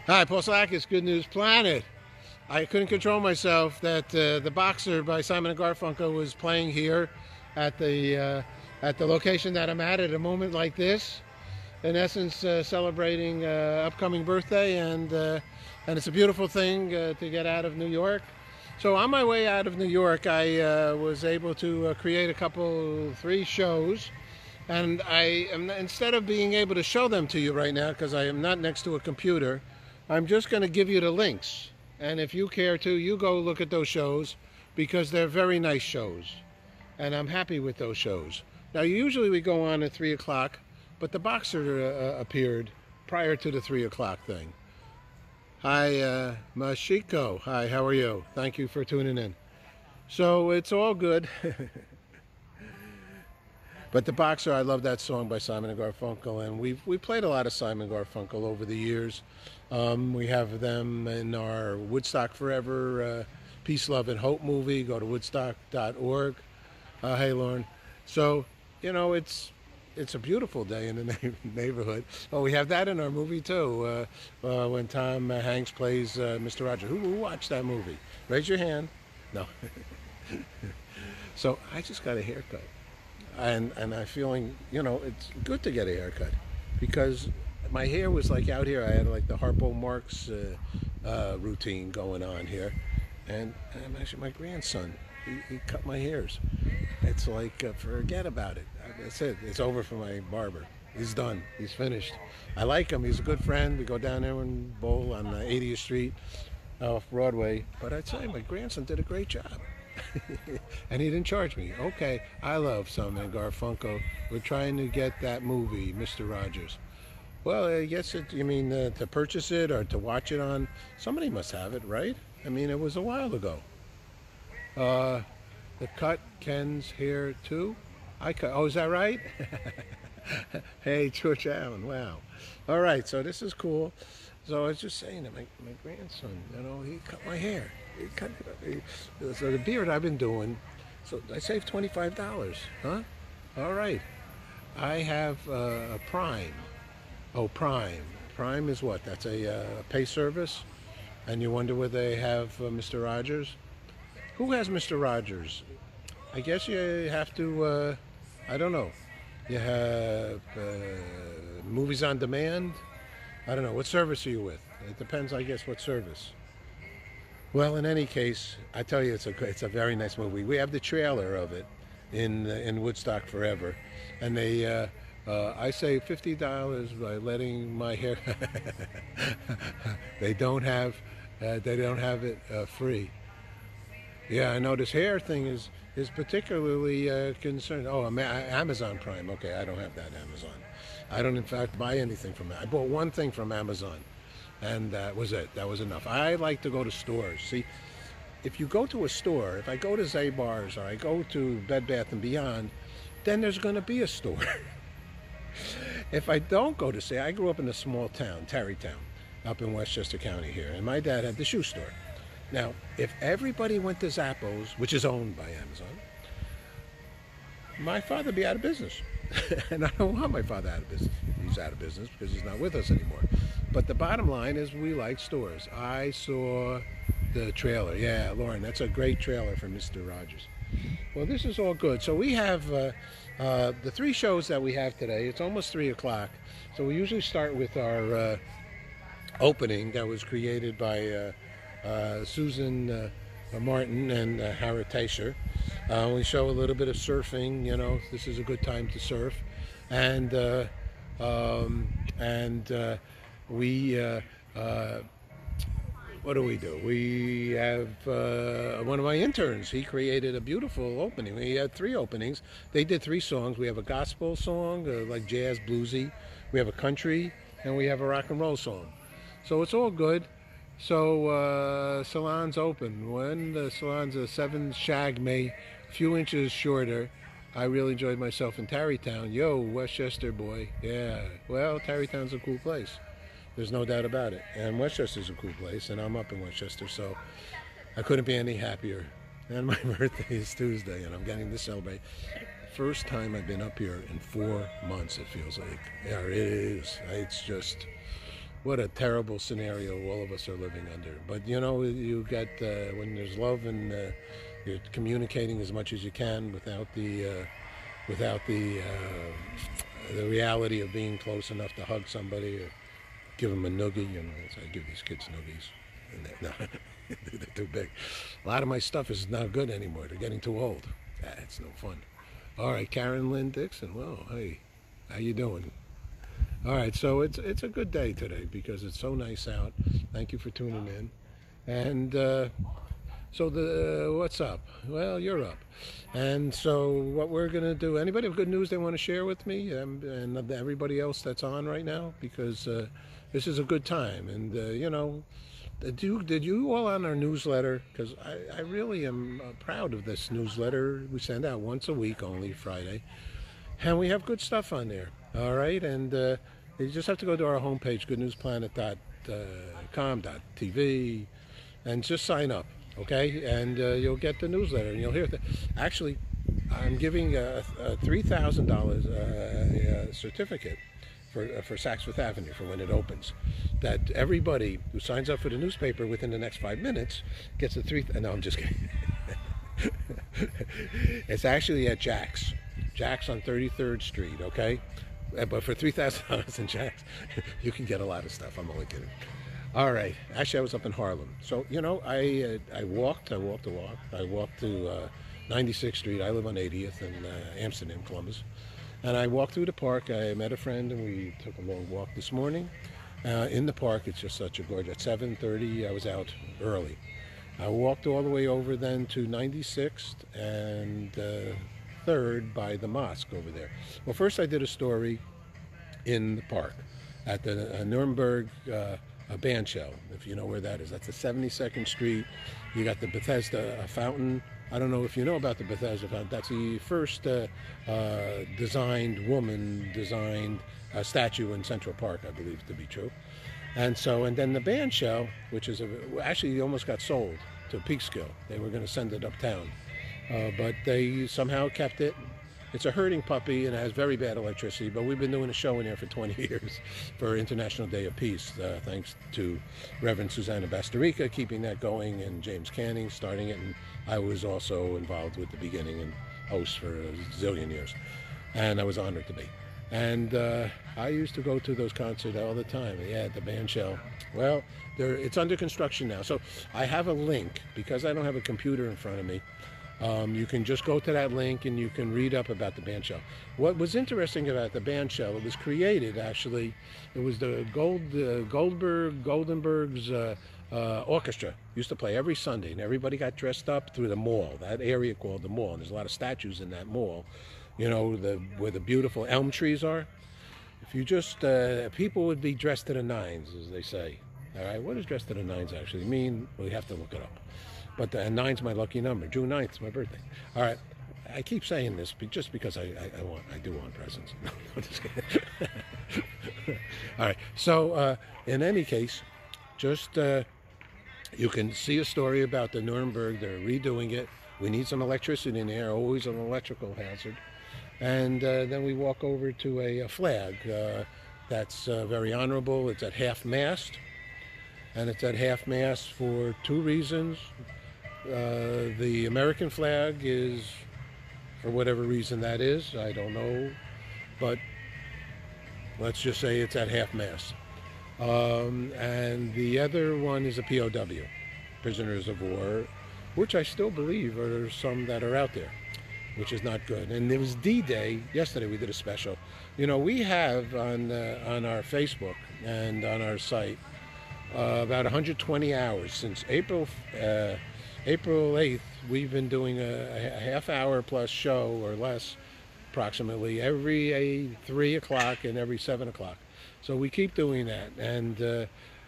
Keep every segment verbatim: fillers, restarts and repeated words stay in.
Hi, Paul Slakis, Good News Planet. I couldn't control myself that uh, the Boxer by Simon and Garfunkel was playing here at the uh, at the location that I'm at at a moment like this. In essence, uh, celebrating uh, upcoming birthday, and uh, and it's a beautiful thing uh, to get out of New York. So on my way out of New York, I uh, was able to uh, create a couple, three shows. And I am, instead of being able to show them to you right now, because I am not next to a computer, I'm just going to give you the links. And if you care to, you go look at those shows, because they're very nice shows. And I'm happy with those shows. Now, usually we go on at three o'clock, but the Boxer uh, appeared prior to the three o'clock thing. Hi, uh, Mashiko. Hi, how are you? Thank you for tuning in. So it's all good. But the Boxer, I love that song by Simon and Garfunkel, and we've we played a lot of Simon and Garfunkel over the years. Um, we have them in our Woodstock Forever uh, Peace, Love, and Hope movie. Go to woodstock dot org. Uh, hey, Lauren. So, you know, it's it's a beautiful day in the neighborhood. Oh, we have that in our movie, too, uh, uh, when Tom Hanks plays uh, Mister Rogers. Who, who watched that movie? Raise your hand. No. So I just got a haircut. And and I'm feeling, you know, it's good to get a haircut, because my hair was like out here. I had like the Harpo Marx uh, uh, routine going on here, and, and actually my grandson, he, he cut my hairs. It's like, uh, forget about it. That's it. It's over for my barber. He's done. He's finished. I like him. He's a good friend. We go down there and bowl on uh, eightieth Street off Broadway. But I'd say my grandson did a great job. And he didn't charge me. Okay, I love Simon and Garfunkel. We're trying to get that movie, Mister Rogers. Well, I guess it, you mean uh, to purchase it or to watch it on? Somebody must have it, right? I mean, it was a while ago. Uh, the cut Ken's hair too. I cut. Oh, is that right? Hey, George Allen. Wow. All right, so this is cool. So I was just saying to my, my grandson, you know, he cut my hair. He cut, he, so the beard I've been doing, so I saved twenty-five dollars, huh? All right. I have uh, a Prime. Oh, Prime. Prime is what? That's a uh, pay service? And you wonder whether they have uh, Mister Rogers? Who has Mister Rogers? I guess you have to, uh, I don't know. You have uh, movies on demand? I don't know. What service are you with? It depends, I guess, what service. Well, in any case, I tell you, it's a it's a very nice movie. We have the trailer of it in uh, in Woodstock Forever, and they uh, uh, I say fifty dollars by letting my hair. They don't have uh, they don't have it uh, free. Yeah, I know this hair thing is is particularly uh, concerned. Oh, Amazon Prime. Okay, I don't have that Amazon. I don't, in fact, buy anything from it. I bought one thing from Amazon, and that was it. That was enough. I like to go to stores. See, if you go to a store, if I go to Zabar's or I go to Bed Bath and Beyond, then there's going to be a store. If I don't go to, say, I grew up in a small town, Tarrytown, up in Westchester County here, and my dad had the shoe store. Now, if everybody went to Zappos, which is owned by Amazon, my father would be out of business. And I don't want my father out of business. He's out of business because he's not with us anymore. But the bottom line is we like stores. I saw the trailer. Yeah, Lauren, that's a great trailer for Mister Rogers. Well, this is all good. So we have uh, uh, the three shows that we have today. It's almost three o'clock. So we usually start with our uh, opening that was created by uh, uh, Susan uh, Martin and uh, Howard Taisher. Uh, we show a little bit of surfing. You know, this is a good time to surf, and uh, um, and uh, we uh, uh, what do we do? We have uh, one of my interns. He created a beautiful opening. We had three openings. They did three songs. We have a gospel song, uh, like jazz, bluesy. We have a country, and we have a rock and roll song. So it's all good. So uh, salon's open. When the salon's a seven shag me, a few inches shorter. I really enjoyed myself in Tarrytown. Yo, Westchester boy. Yeah. Well, Tarrytown's a cool place. There's no doubt about it. And Westchester's a cool place, and I'm up in Westchester, so I couldn't be any happier. And my birthday is Tuesday, and I'm getting to celebrate. First time I've been up here in four months, it feels like. Yeah, it is. It's just... what a terrible scenario all of us are living under. But you know, you get uh, when there's love and uh, you're communicating as much as you can without the uh, without the uh, the reality of being close enough to hug somebody or give them a noogie. You know, so I give these kids noogies, and they're, no, they're too big. A lot of my stuff is not good anymore. They're getting too old. That's no fun. All right, Karen Lynn Dixon. Well, hey, how you doing? All right, so it's it's a good day today because it's so nice out. Thank you for tuning in. And uh, so the what's up? Well, you're up. And so what we're gonna do? Anybody have good news they want to share with me, um, and everybody else that's on right now? Because uh, this is a good time. And uh, you know, did you did you all on our newsletter? Because I, I really am uh, proud of this newsletter. We send out once a week, only Friday, and we have good stuff on there. All right, and uh, you just have to go to our homepage, good news planet dot com dot t v, and just sign up, okay? And uh, you'll get the newsletter, and you'll hear that. Actually, I'm giving a, a three thousand dollars uh, certificate for uh, for Saks Fifth Avenue for when it opens. That everybody who signs up for the newspaper within the next five minutes gets a three. No, I'm just kidding. It's actually at Jack's. Jack's on thirty-third Street, okay? But for three thousand dollars in Jack's, you can get a lot of stuff. I'm only kidding. All right. Actually, I was up in Harlem. So, you know, I uh, I walked. I walked a walk. I walked to uh, ninety-sixth Street. I live on eightieth in uh, Amsterdam, Columbus. And I walked through the park. I met a friend, and we took a long walk this morning. Uh, in the park, it's just such a gorgeous. At seven thirty, I was out early. I walked all the way over then to ninety-sixth and uh, third by the mosque over there. Well, first I did a story in the park at the uh, Nuremberg uh, a band shell, if you know where that is. That's the seventy-second Street. You got the Bethesda uh, fountain. I don't know if you know about the Bethesda fountain. That's the first uh, uh, designed, woman designed uh, statue in Central Park, I believe to be true. And so, and then the band shell, which is a, actually almost got sold to Peekskill. They were going to send it uptown. Uh, but they somehow kept it. It's a herding puppy and it has very bad electricity, but we've been doing a show in there for twenty years for International Day of Peace, uh, thanks to Reverend Susanna Basterica keeping that going and James Canning starting it, and I was also involved with the beginning and host for a zillion years, and I was honored to be. And uh, I used to go to those concerts all the time. Yeah, at the band shell. Well, it's under construction now, so I have a link because I don't have a computer in front of me. Um, you can just go to that link and you can read up about the band shell. What was interesting about the band shell, it was created actually, it was the Gold, uh, Goldberg, Goldenberg's uh, uh, orchestra used to play every Sunday, and everybody got dressed up through the mall, that area called the mall, and there's a lot of statues in that mall, you know, the, where the beautiful elm trees are. If you just, uh, people would be dressed to the nines, as they say. All right, what does dressed to the nines actually mean? Well, you have to look it up. But the, and nine's my lucky number. June ninth is my birthday. All right. I keep saying this just because I, I, I want I do want presents. No, I'm just kidding. All right. So uh, in any case, just uh, you can see a story about the Nuremberg. They're redoing it. We need some electricity in there. Always an electrical hazard. And uh, then we walk over to a, a flag uh, that's uh, very honorable. It's at half mast, and it's at half mast for two reasons. Uh, the American flag is, for whatever reason that is, I don't know, but let's just say it's at half mast. Um, and the other one is a P O W, prisoners of war, which I still believe are some that are out there, which is not good. And it was D-Day. Yesterday we did a special. You know, we have on, uh, on our Facebook and on our site uh, about one hundred twenty hours since April uh, April eighth, we've been doing a, a half hour plus show or less, approximately, every uh, three o'clock and every seven o'clock. So we keep doing that. And uh,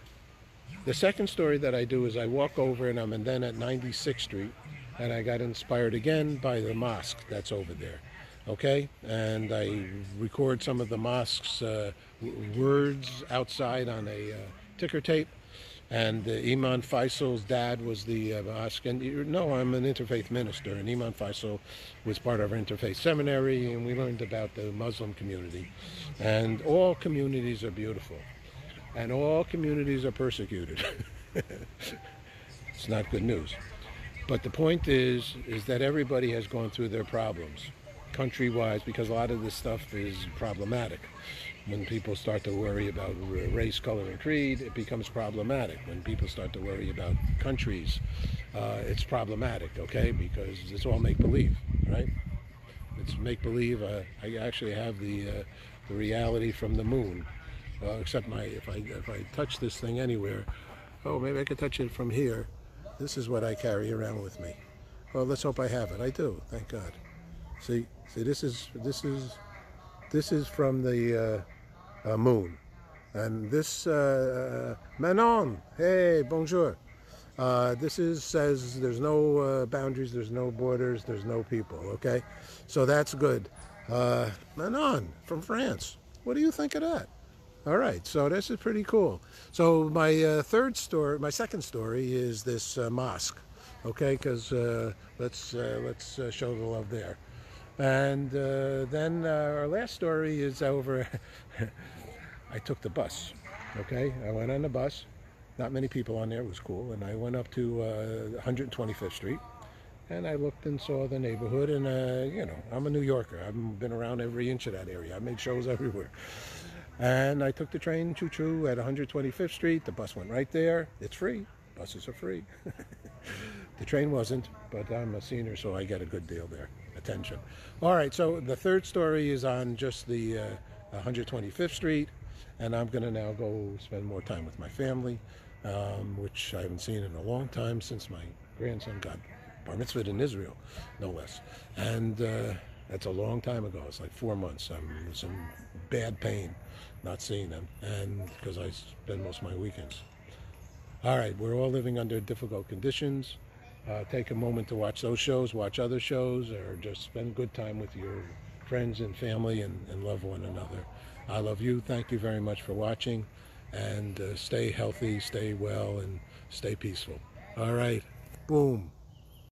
the second story that I do is I walk over and I'm and then at ninety-sixth Street, and I got inspired again by the mosque that's over there. Okay? And I record some of the mosque's uh, words outside on a uh, ticker tape. And uh, Imam Faisal's dad was the uh, mosque. And you know, I'm an interfaith minister, and Imam Faisal was part of our interfaith seminary, and we learned about the Muslim community. And all communities are beautiful. and all communities are persecuted. It's not good news. But the point is, is that everybody has gone through their problems, country-wise, because a lot of this stuff is problematic. When people start to worry about race, color, and creed, it becomes problematic. When people start to worry about countries, uh, it's problematic, okay? Because it's all make-believe, right? It's make-believe. Uh, I actually have the, uh, the reality from the moon, uh, except my if I if I touch this thing anywhere, oh, maybe I could touch it from here. This is what I carry around with me. Well, let's hope I have it. I do, thank God. See, see, this is this is this is from the uh, uh, moon, and this uh, uh, Manon. Hey, bonjour. Uh, this is says there's no uh, boundaries, there's no borders, there's no people. Okay, so that's good. Uh, Manon from France. What do you think of that? All right, so this is pretty cool. So my uh, third story, my second story is this uh, mosque, okay? Because uh, let's uh, let's uh, show the love there. And uh, then uh, our last story is over. I took the bus, okay? I went on the bus. Not many people on there. It was cool. And I went up to uh, one hundred twenty-fifth Street, and I looked and saw the neighborhood. And uh, you know, I'm a New Yorker. I've been around every inch of that area. I made shows everywhere. And I took the train, choo-choo, at one hundred twenty-fifth Street. The bus went right there. It's free. Buses are free. The train wasn't, but I'm a senior, so I get a good deal there. Attention. All right, so the third story is on just the uh, one hundred twenty-fifth Street, and I'm going to now go spend more time with my family, um, which I haven't seen in a long time since my grandson got bar mitzvahed in Israel, no less. And uh, that's a long time ago. It's like four months. I'm in some bad pain not seeing them, and because I spend most of my weekends. All right, we're all living under difficult conditions. Uh, take a moment to watch those shows, watch other shows, or just spend good time with your friends and family, and, and love one another. I love you. Thank you very much for watching, and uh, stay healthy, stay well, and stay peaceful. All right, boom.